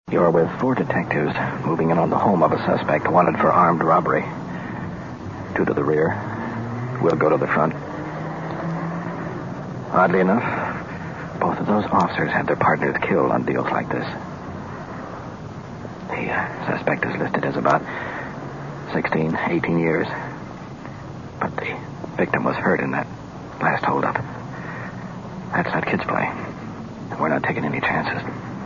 You're with 4 detectives moving in on the home of a suspect wanted for armed robbery. 2 to the rear. We'll go to the front. Oddly enough, both of those officers had their partners killed on deals like this. The suspect is listed as about 16, 18 years. But the victim was hurt in that last holdup. That's not kids' play. We're not taking any chances.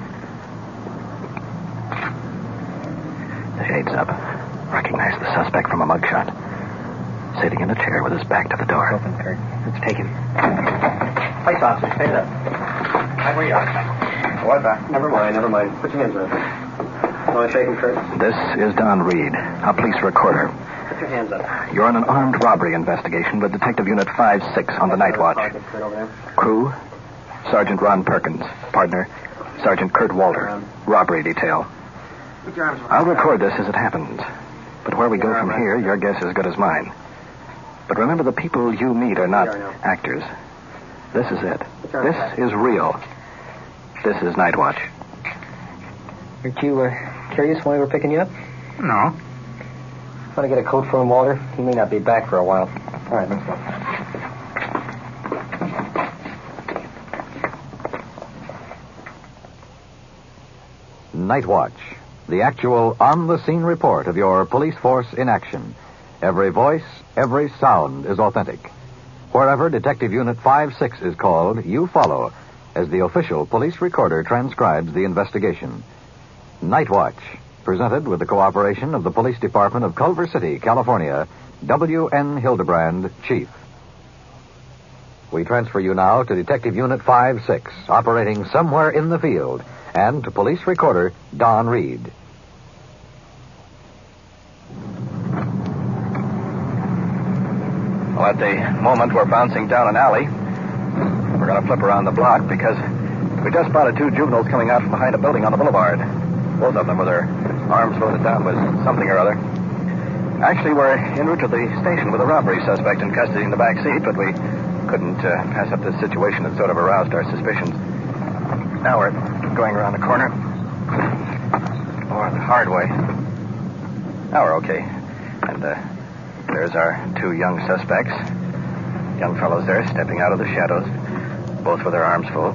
The shade's up. Recognize the suspect from a mugshot. Sitting in a chair with his back to the door. Open, Kurt. Let's take him. Place, officer. Stand up. Right where you are. What? Never mind. Put your hands up. Want to shake him, Kurt? This is Don Reed, a police recorder. Put your hands up. You're on an armed robbery investigation with Detective Unit 5-6 on the night watch. Crew, Sergeant Ron Perkins. Partner, Sergeant Kurt Walter. Robbery detail. I'll record this as it happens. But where we go from here, your guess is as good as mine. But remember, the people you meet are not actors. This is it. This is real. This is Night Watch. Aren't you curious why we're picking you up? No. Want to get a coat for him, Walter? He may not be back for a while. All right, let's go. Night Watch, the actual on-the-scene report of your police force in action. Every voice, every sound is authentic. Wherever Detective Unit 5-6 is called, you follow as the official police recorder transcribes the investigation. Night Watch, presented with the cooperation of the Police Department of Culver City, California, W.N. Hildebrand, Chief. We transfer you now to Detective Unit 5-6, operating somewhere in the field, and to police recorder Don Reed. Well, at the moment, we're bouncing down an alley. We're going to flip around the block because we just spotted 2 juveniles coming out from behind a building on the boulevard. Both of them with their arms loaded down with something or other. Actually, we're en route to the station with a robbery suspect in custody in the back seat, but we couldn't pass up this situation that sort of aroused our suspicions. Now we're going around the corner. Or the hard way. Now we're okay. And there's our 2 young suspects. Young fellows there stepping out of the shadows, both with their arms full.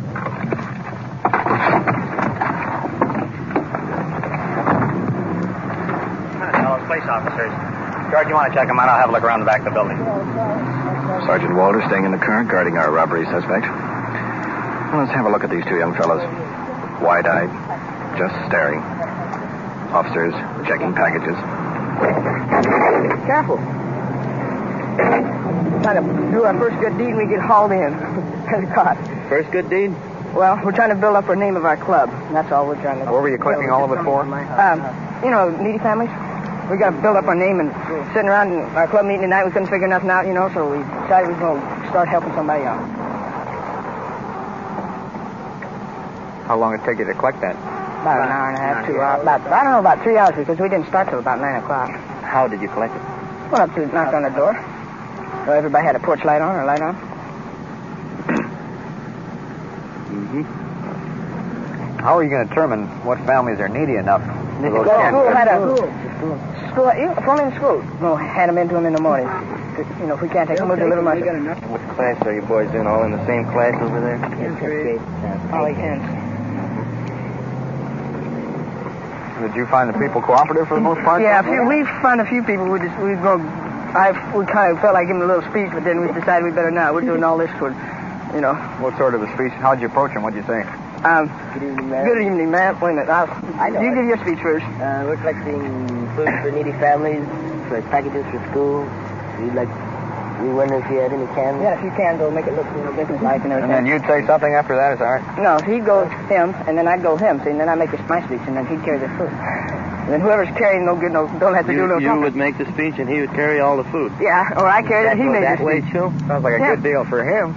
Police officers. George, you want to check them out? I'll have a look around the back of the building. Sergeant Walter staying in the car, guarding our robbery suspect. Well, let's have a look at these 2 young fellows. Wide-eyed, just staring. Officers checking packages. Careful. Trying to do our first good deed and we get hauled in. And caught. First good deed? Well, we're trying to build up our name of our club. That's all we're trying to do. What were you collecting all of it for? Needy families. We got to build up our name, and sitting around in our club meeting tonight, we couldn't figure nothing out, so we decided we were going to start helping somebody out. How long did it take you to collect that? About an hour and a half, 2 hours. About 3 hours, because we didn't start till about 9 o'clock. How did you collect it? Went up to knock on the door. So everybody had a porch light on, or light on. Mm-hmm. How are you going to determine what families are needy enough? The school had a... School, only in school. We'll hand them into them in the morning. If we can't take them, we'll deliver them. What class are you boys in? All in the same class over there? All we can. Did you find the people cooperative for the most part? Yeah, we found a few people. We kind of felt like giving a little speech, but then we decided we better not. We're doing all this for, What sort of a speech? How'd you approach them? What'd you say? Good evening, ma'am. Good evening, ma'am. Wait a minute. You give your speech first. We're collecting food for needy families, for packages for school. We wonder if you had any cans. Yeah, if you can, go make it look business-like and everything. And then you'd say something after that, is that right? No, he'd go him, and then I'd go him, see, and then I'd make my speech, and then he'd carry the food. And then whoever's carrying don't have to do no talking. You would make the speech, and he would carry all the food. Yeah, or I carry it, he made the speech. Too? Sounds like a good deal for him.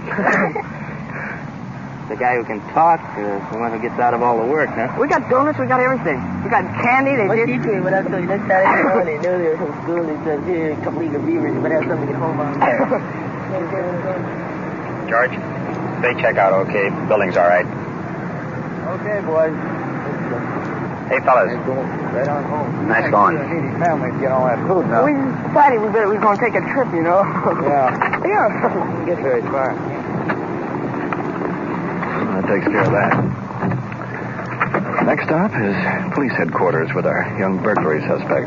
The guy who can talk, the one who gets out of all the work, huh? We got donuts, we got everything. We got candy, What teacher when I told you this Saturday morning, earlier from school, he said, here, a couple of beavers, but have something to get home on. George, they check out okay. Building's all right. Okay, boys. Hey, fellas. Right on home. Nice going. Needy families get all that food now. We decided we were going to take a trip, you know. Yeah. Yeah. Didn't get very far. That takes care of that. Next stop is police headquarters with our young burglary suspect.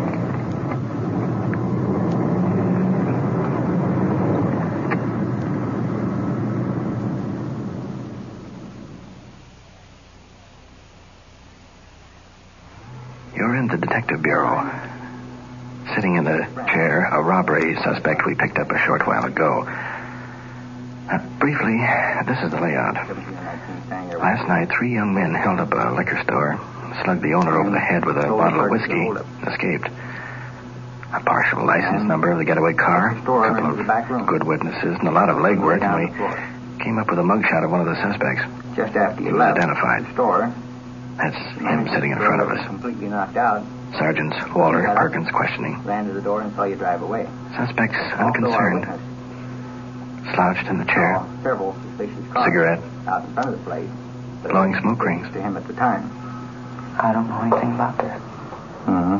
You're in the Detective Bureau. Sitting in the chair, a robbery suspect we picked up a short while ago. Briefly, this is the layout. Last night, 3 young men held up a liquor store, slugged the owner over the head with a bottle of whiskey, escaped. A partial license number of the getaway car, a couple of good witnesses, and a lot of legwork, and we came up with a mugshot of one of the suspects. Just after He you was left identified. the store, That's him sitting in front of us. completely knocked out, Sergeants Waller, Perkins questioning. ran to the door and saw you drive away. Suspect's Also, our unconcerned. witness Slouched in the chair. saw several suspicious cars Cigarette. out in front of the place. but Blowing it smoke was rings. to him at the time. I don't know anything about that. Mm-hmm.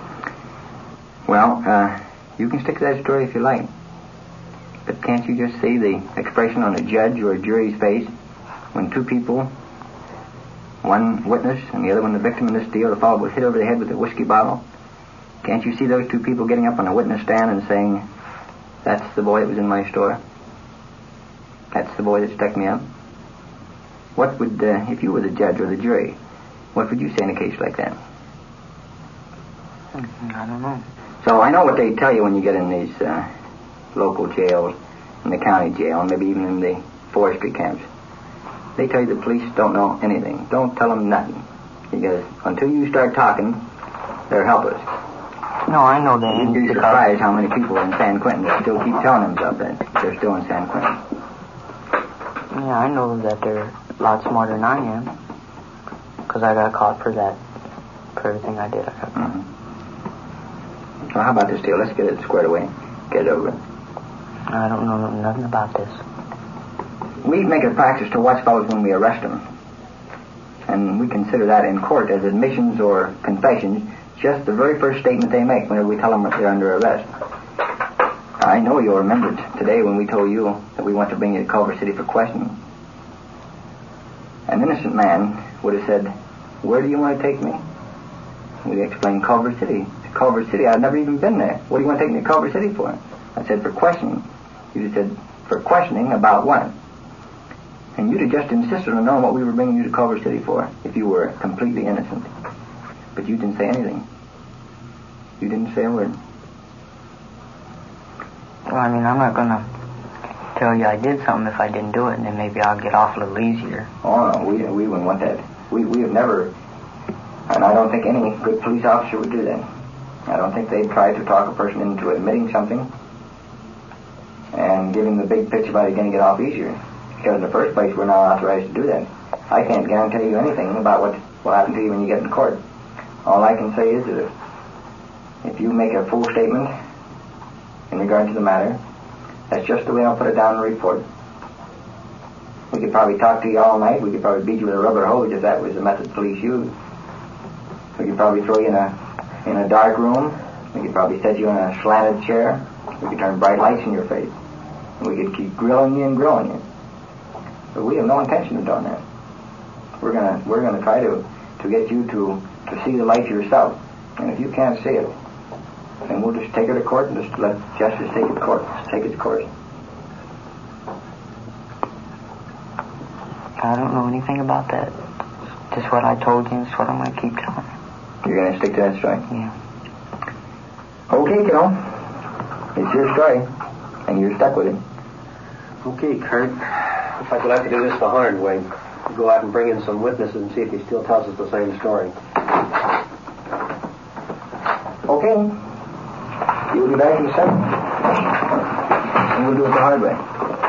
Well, you can stick to that story if you like. But can't you just see the expression on a judge or a jury's face when 2 people, one witness and the other one the victim in this deal, the fellow was hit over the head with a whiskey bottle? Can't you see those 2 people getting up on a witness stand and saying, "That's the boy that was in my store. That's the boy that stuck me up"? What would, if you were the judge or the jury, what would you say in a case like that? I don't know. So I know what they tell you when you get in these local jails, in the county jail, and maybe even in the forestry camps. They tell you the police don't know anything. Don't tell them nothing. Because until you start talking, they're helpless. No, I know that. You'd be because- surprised how many people in San Quentin that still keep telling themselves that they're still in San Quentin. Yeah, I know that they're a lot smarter than I am. Because I got caught for that. For everything I did, I got caught. Mm-hmm. So how about this deal? Let's get it squared away. Get it over. I don't know nothing about this. We make it a practice to watch fellows when we arrest them. And we consider that in court as admissions or confessions, just the very first statement they make whenever we tell them that they're under arrest. I know you'll remember today when we told you that we want to bring you to Culver City for questioning. An innocent man would have said, "Where do you want to take me?" We explained Culver City. To Culver City, I've never even been there. What do you want to take me to Culver City for? I said, for questioning. You'd have said, for questioning about what? And you'd have just insisted on knowing what we were bringing you to Culver City for if you were completely innocent. But you didn't say anything. You didn't say a word. Well, I mean, I'm not going to tell you I did something if I didn't do it, and then maybe I'll get off a little easier. Oh, no, we wouldn't want that. We have never, and I don't think any good police officer would do that. I don't think they'd try to talk a person into admitting something and give him the big pitch about it going to get off easier. Because in the first place, we're not authorized to do that. I can't guarantee you anything about what will happen to you when you get in court. All I can say is that if you make a full statement in regard to the matter, that's just the way I'll put it down in the report. We could probably talk to you all night. We could probably beat you with a rubber hose if that was the method police used. We could probably throw you in a dark room. We could probably set you in a slanted chair. We could turn bright lights in your face. And we could keep grilling you and grilling you. But we have no intention of doing that. We're gonna try to get you to see the light yourself. And if you can't see it, then we'll just take her to court and just let justice take its course. I don't know anything about that. Just what I told you, it's what I'm going to keep telling you. You're going to stick to that story? Yeah. Okay, kiddo. It's your story, and you're stuck with it. Okay, Kurt. Looks like we'll have to do this the hard way. Go out and bring in some witnesses and see if he still tells us the same story. Okay. You'll be back in a second. And we'll do it the hard way.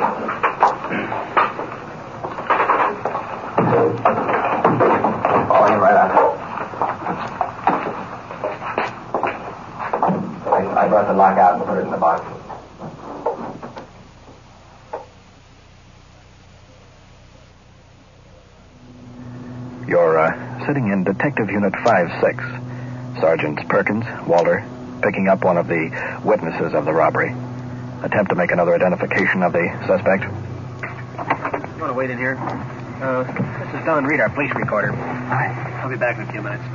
Oh, you're right on. I brought the lock out and put it in the box. You're sitting in in Detective Unit 5-6. Sergeants Perkins, Walter, picking up one of the witnesses of the robbery. Attempt to make another identification of the suspect. You want to wait in here? This is Don Reed, our police recorder. Hi. I'll be back in a few minutes.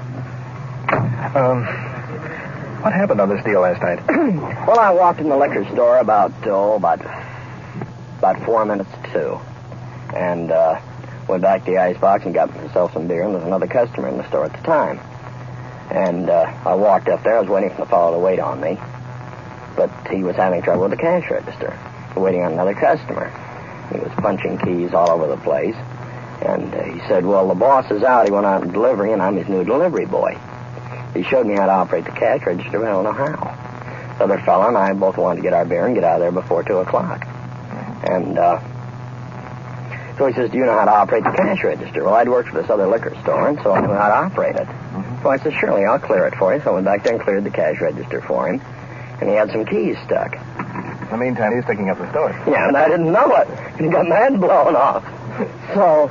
What happened on this deal last night? Well, I walked in the liquor store about 4 minutes to 2. And went back to the icebox and got myself some beer, and there was another customer in the store at the time. And I walked up there. I was waiting for the fellow to wait on me. But he was having trouble with the cash register, waiting on another customer. He was punching keys all over the place. And he said, well, the boss is out. He went out on delivery, and I'm his new delivery boy. He showed me how to operate the cash register, but I don't know how. The other fellow and I both wanted to get our beer and get out of there before 2 o'clock. And so he says, do you know how to operate the cash register? Well, I'd worked for this other liquor store, and so I knew how to operate it. So I said, surely, I'll clear it for you. So I went back there and cleared the cash register for him. And he had some keys stuck. In the meantime, he's sticking up the store. Yeah, and I didn't know it. And he got my head blown off. So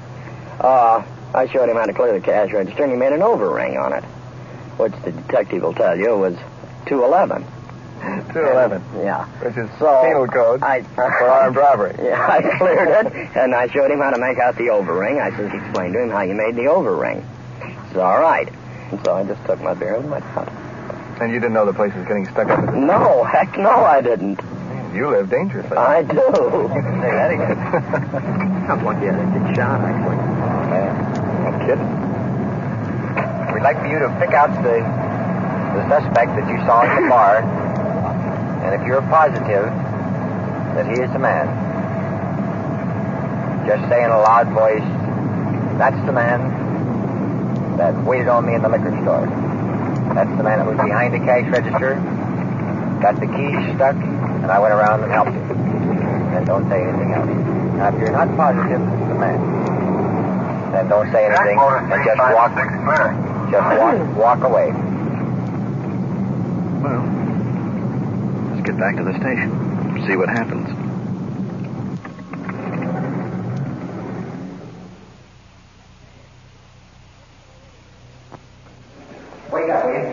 I showed him how to clear the cash register, and he made an overring on it, which the detective will tell you was 211. 211. Yeah. Which is penal code for armed robbery. Yeah, I cleared it, and I showed him how to make out the overring. I just explained to him how you made the overring. He said, all right. And so I just took my beer and went out. And you didn't know the place was getting stuck up in the... No, heck no, I didn't. You live dangerously. I do. You can say that again. Sounds like you had a good shot, actually. No kidding. We'd like for you to pick out the suspect that you saw in the bar, and if you're positive that he is the man, just say in a loud voice, that's the man that waited on me in the liquor store. That's the man that was behind the cash register, got the keys stuck, and I went around and helped him. And don't say anything else. Now, if you're not positive it's the man, then don't say anything and just walk away. Well, let's get back to the station. See what happens. Wake up, will you?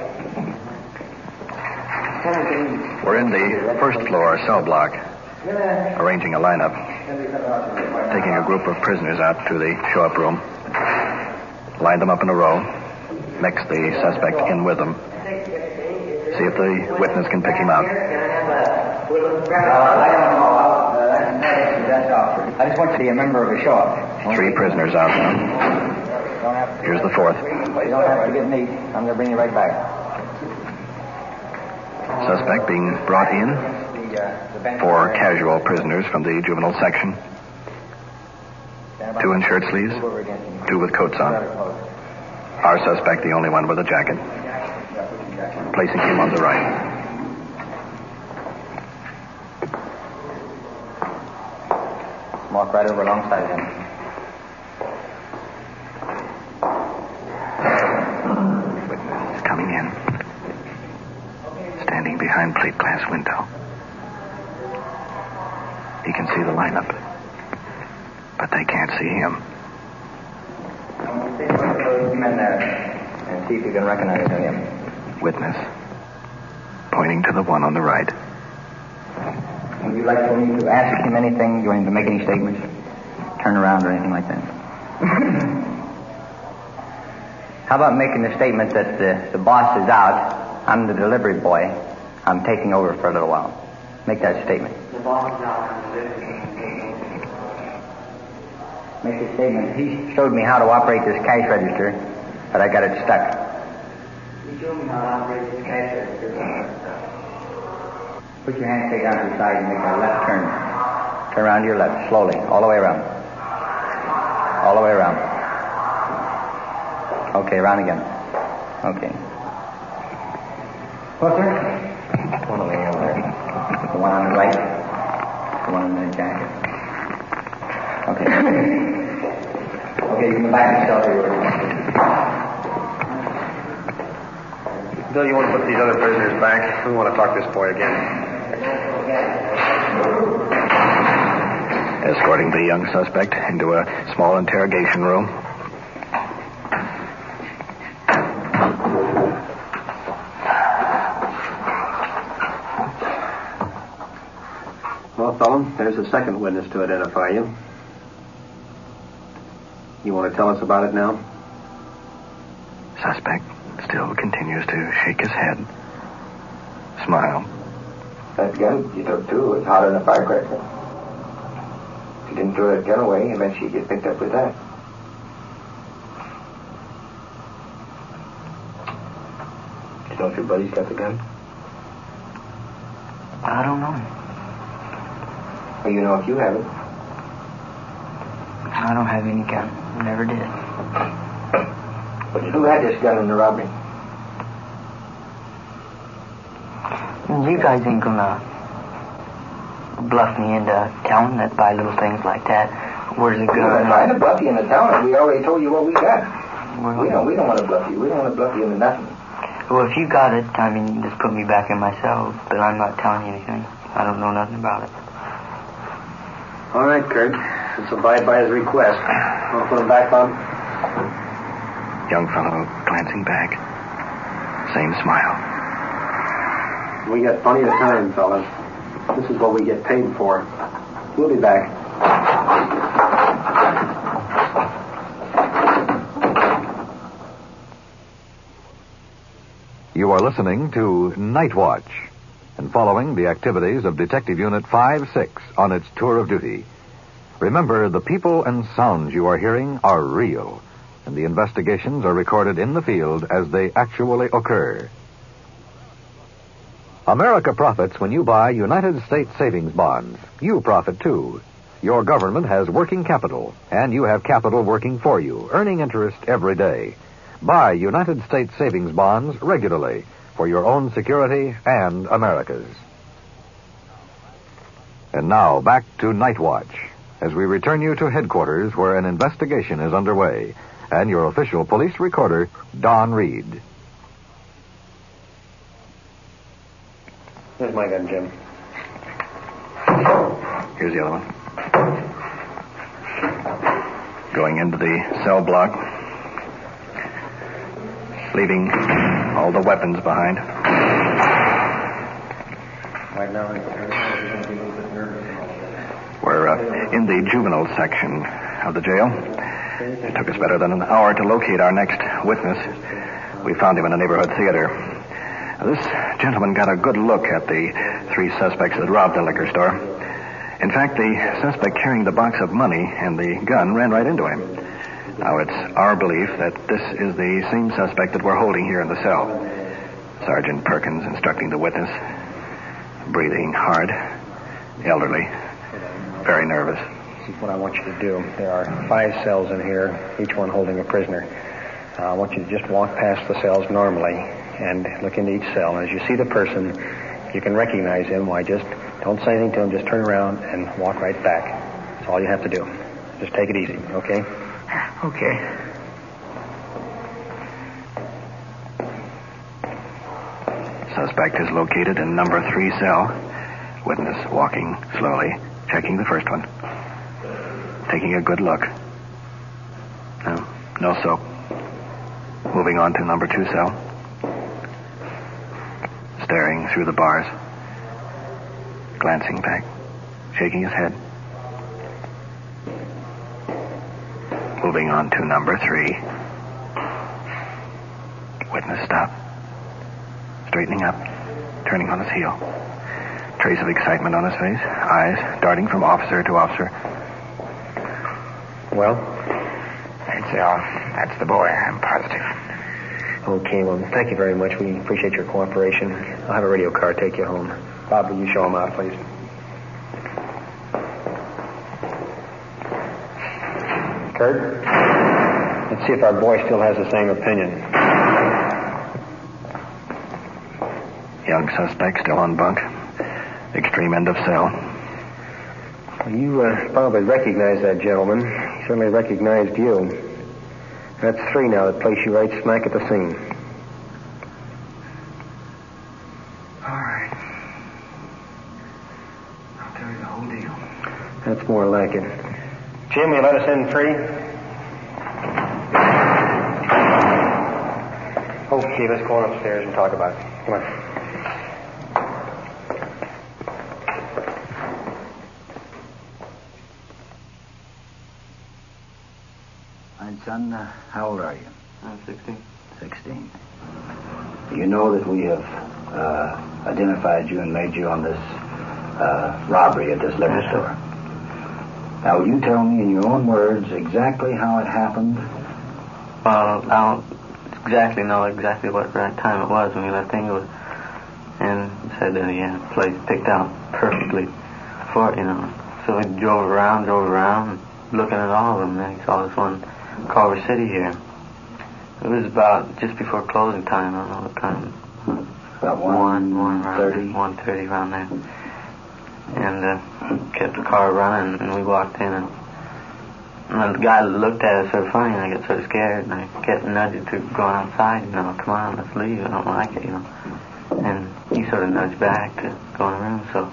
We're in the first floor cell block, arranging a lineup, taking a group of prisoners out to the show-up room, line them up in a row, mix the suspect in with them, see if the witness can pick him out. I just want to be a member of a show-up. 3 prisoners out now. Here's the 4th. You don't have to get me. I'm going to bring you right back. Suspect being brought in. 4 casual prisoners from the juvenile section. 2 in shirt sleeves, 2 with coats on. Our suspect, the only one with a jacket. Placing him on the right. Walk right over alongside him. Witness coming in. Standing behind plate glass window. He can see the lineup, but they can't see him. Come in there and see if you can recognize him. Witness, pointing to the one on the right. Would you like for me to ask him anything? Do you want him to make any statements? Turn around or anything like that? How about making the statement that the boss is out, I'm the delivery boy, I'm taking over for a little while. Make that statement. The boss is out. Make a statement. He showed me how to operate this cash register, but I got it stuck. He showed me how to operate this cash register. Put your hand straight down to the side and make a left turn. Turn around to your left, slowly, all the way around. All the way around. Okay, around again. Okay. What, sir? One over there. The one on the right. The one in the jacket. Okay. Okay, you can go back and tell you where. Bill, you want to put these other prisoners back? We want to talk to this boy again. Escorting the young suspect into a small interrogation room. fellow. There's a second witness to identify you. You want to tell us about it now? Suspect still continues to shake his head. Smile. That gun you took, too, was hotter than a firecracker. If you didn't throw that gun away, eventually you'd get picked up with that. You know if your buddy's got the gun? I don't know. Well, you know if you have it. I don't have any gun. Never did. But who had this gun in the robbery? You guys ain't gonna bluff me into telling that by little things like that. Where's the gun? We're not trying to bluff you into town. We already told you what we got. Well, We don't want to bluff you. We don't want to bluff you into nothing. Well, if you got it, I mean, just put me back in my cell. But I'm not telling you anything. I don't know nothing about it. All right, Kurt. Let's abide by his request. Want to put him back, Bob? Young fellow glancing back. Same smile. We got plenty of time, fellas. This is what we get paid for. We'll be back. You are listening to Night Watch and following the activities of Detective Unit 5-6 on its tour of duty. Remember, the people and sounds you are hearing are real, and the investigations are recorded in the field as they actually occur. America profits when you buy United States savings bonds. You profit, too. Your government has working capital, and you have capital working for you, earning interest every day. Buy United States savings bonds regularly for your own security and America's. And now, back to Night Watch, as we return you to headquarters where an investigation is underway, and your official police recorder, Don Reed. Here's my gun, Jim. Here's the other one. Going into the cell block. Leaving all the weapons behind. Right now, We're in the juvenile section of the jail. It took us better than an hour to locate our next witness. We found him in a neighborhood theater. This gentleman got a good look at the three suspects that robbed the liquor store. In fact, the suspect carrying the box of money and the gun ran right into him. Now, it's our belief that this is the same suspect that we're holding here in the cell. Sergeant Perkins instructing the witness. Breathing hard. Elderly. Very nervous. This is what I want you to do. There are 5 cells in here, each one holding a prisoner. I want you to just walk past the cells normally and look into each cell. As you see the person, you can recognize him. Why, just don't say anything to him. Just turn around and walk right back. That's all you have to do. Just take it easy, okay? Okay. Suspect is located in number 3 cell. Witness walking slowly, checking the first one. Taking a good look. No soap. Moving on to number 2 cell. Staring through the bars. Glancing back. Shaking his head. Moving on to number 3. Witness stop. Straightening up. Turning on his heel. Trace of excitement on his face. Eyes darting from officer to officer. Well? That's the boy, I'm positive. Okay, well, thank you very much. We appreciate your cooperation. I'll have a radio car take you home. Bob, will you show him out, please? Kurt? Let's see if our boy still has the same opinion. Young suspect still on bunk. Extreme end of cell. You probably recognize that gentleman. He certainly recognized you. That's 3 now that place you right smack at the scene. All right. I'll tell you the whole deal. That's more like it. Jim, will you let us in free? Okay, let's go on upstairs and talk about it. Come on. Son, how old are you? I'm 16. 16. You know that we have identified you and made you on this robbery at this liquor store. Now, will you tell me in your own words exactly how it happened? Well, I don't exactly know what right time it was when we left Inglewood. And said that he had the place picked out perfectly for it, you know. So we drove around, looking at all of them. And he saw this one, Culver City here. It was about just before closing time. I don't know what time. About 1:30? 1:30 around there. And kept the car running, and we walked in, and the guy looked at us sort of funny, and I got sort of scared, and I kept nudging to going outside, you know, come on, let's leave, I don't like it, you know. And he sort of nudged back to go in the room, so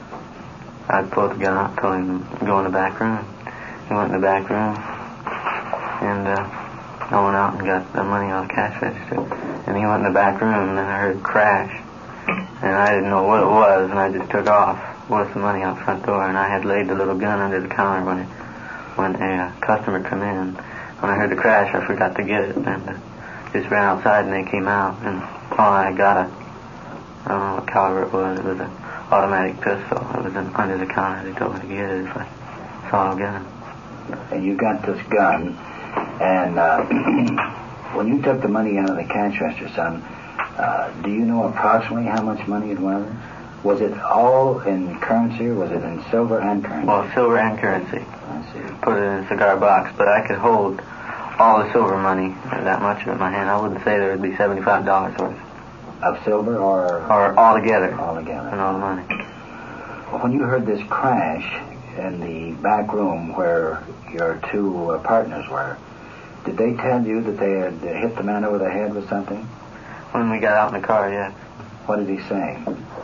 I pulled the gun out, told him to go in the back room. He went in the back room, and I went out and got the money out of the cash register. And he went in the back room, and then I heard a crash, and I didn't know what it was, and I just took off with the money out the front door, and I had laid the little gun under the counter when a customer come in. When I heard the crash, I forgot to get it, and just ran outside, and they came out, and I got I don't know what caliber it was. It was an automatic pistol. It was under the counter. They told me to get it if I saw a gun. And you got this gun, and when you took the money out of the cash register, son, do you know approximately how much money it was? Was it all in currency, or was it in silver and currency? Well, silver and currency. I see. Put it in a cigar box, but I could hold all the silver money, that much of it in my hand. I wouldn't say there would be $75 worth. Of silver or all together? All together. And all the money. When you heard this crash in the back room where your two partners were, did they tell you that they had hit the man over the head with something? When we got out in the car, yes. What did he say?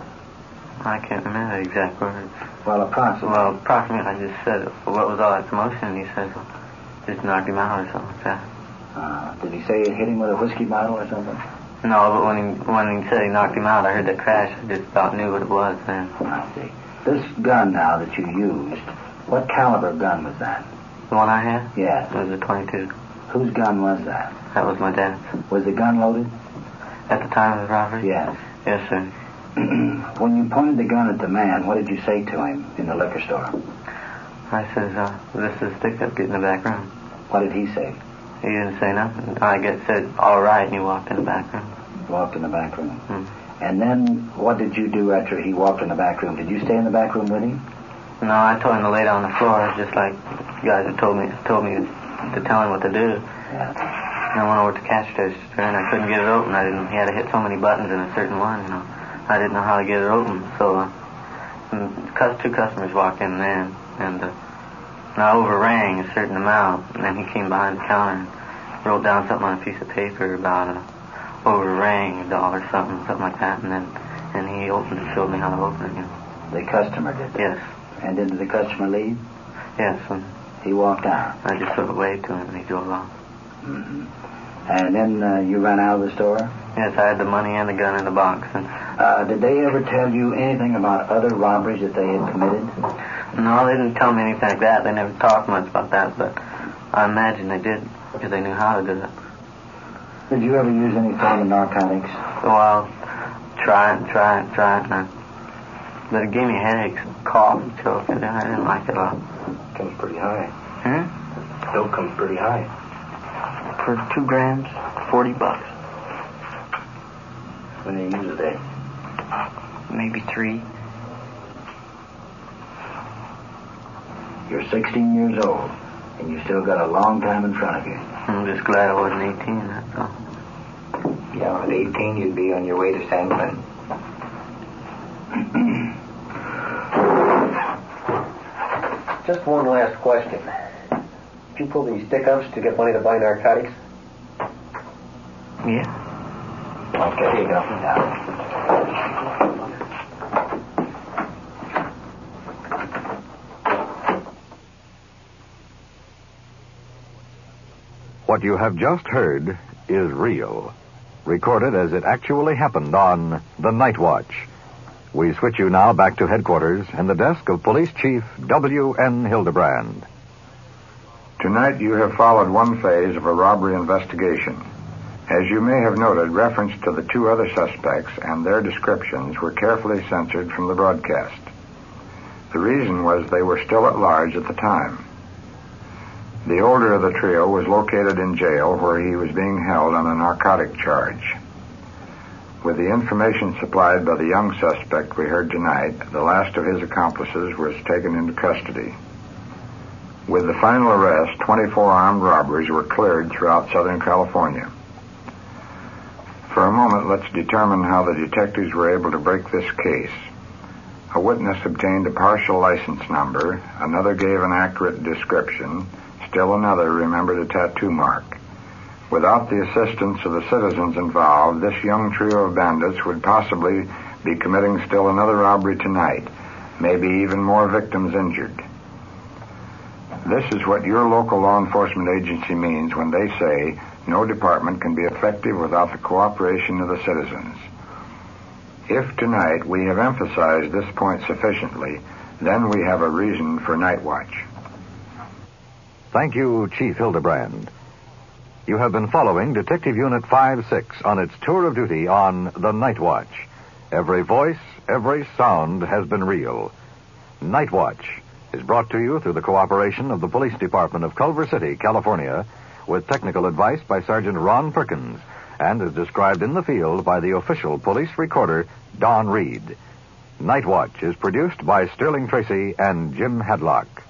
I can't remember the exact words. Well, approximately. Well, approximately, I just said, what was all that commotion? And he said, just knocked him out or something like that. Did he say it hit him with a whiskey bottle or something? No, but when he said he knocked him out, I heard that crash. I just about knew what it was then. I see. This gun now that you used, what caliber gun was that? The one I had? Yes. It was a .22. Whose gun was that? That was my dad's. Was the gun loaded? At the time of the robbery? Yes. Yes, sir. When you pointed the gun at the man, what did you say to him in the liquor store? I says, this is stick-up, get in the back room. What did he say? He didn't say nothing. I said, all right, and he walked in the back room. Walked in the back room. Mm. And then what did you do after he walked in the back room? Did you stay in the back room with him? No, I told him to lay down on the floor, just like you guys had told me to tell him what to do. Yeah. And I went over to the cash register, and I couldn't get it open. He had to hit so many buttons in a certain one, you know. I didn't know how to get it open, so two customers walked in then, and I overrang a certain amount, and then he came behind the counter and wrote down something on a piece of paper about overrang $1 something like that, and he opened and showed me how to open it, you know. The customer did that? Yes. And did the customer leave? Yes. He walked out? I just sort of waved to him, and he drove off. Mm-hmm. And then you ran out of the store? Yes, I had the money and the gun in the box. And did they ever tell you anything about other robberies that they had committed? No, they didn't tell me anything like that. They never talked much about that, but I imagine they did, because they knew how to do it. Did you ever use any form of narcotics? Well, try it, but it gave me headaches, cough, and choke, and I didn't like it at all. Comes pretty high. Dope comes pretty high. For 2 grams, $40. When do you use a day? Maybe 3. You're 16 years old, and you still got a long time in front of you. I'm just glad I wasn't 18, that's all. Yeah, at 18 you'd be on your way to San Quentin. Just one last question. Did you pull these stick-ups to get money to buy narcotics? Yeah. Okay, here you go. What you have just heard is real, recorded as it actually happened on The Night Watch. We switch you now back to headquarters and the desk of Police Chief W.N. Hildebrand. Tonight you have followed one phase of a robbery investigation. As you may have noted, reference to the two other suspects and their descriptions were carefully censored from the broadcast. The reason was they were still at large at the time. The older of the trio was located in jail where he was being held on a narcotic charge. With the information supplied by the young suspect we heard tonight, the last of his accomplices was taken into custody. With the final arrest, 24 armed robberies were cleared throughout Southern California. For a moment, let's determine how the detectives were able to break this case. A witness obtained a partial license number, another gave an accurate description, still another remembered a tattoo mark. Without the assistance of the citizens involved, this young trio of bandits would possibly be committing still another robbery tonight, maybe even more victims injured. This is what your local law enforcement agency means when they say no department can be effective without the cooperation of the citizens. If tonight we have emphasized this point sufficiently, then we have a reason for Night Watch. Thank you, Chief Hildebrand. You have been following Detective Unit 5-6 on its tour of duty on The Night Watch. Every voice, every sound has been real. Night Watch is brought to you through the cooperation of the Police Department of Culver City, California, with technical advice by Sergeant Ron Perkins, and is described in the field by the official police recorder, Don Reed. Night Watch is produced by Sterling Tracy and Jim Hadlock.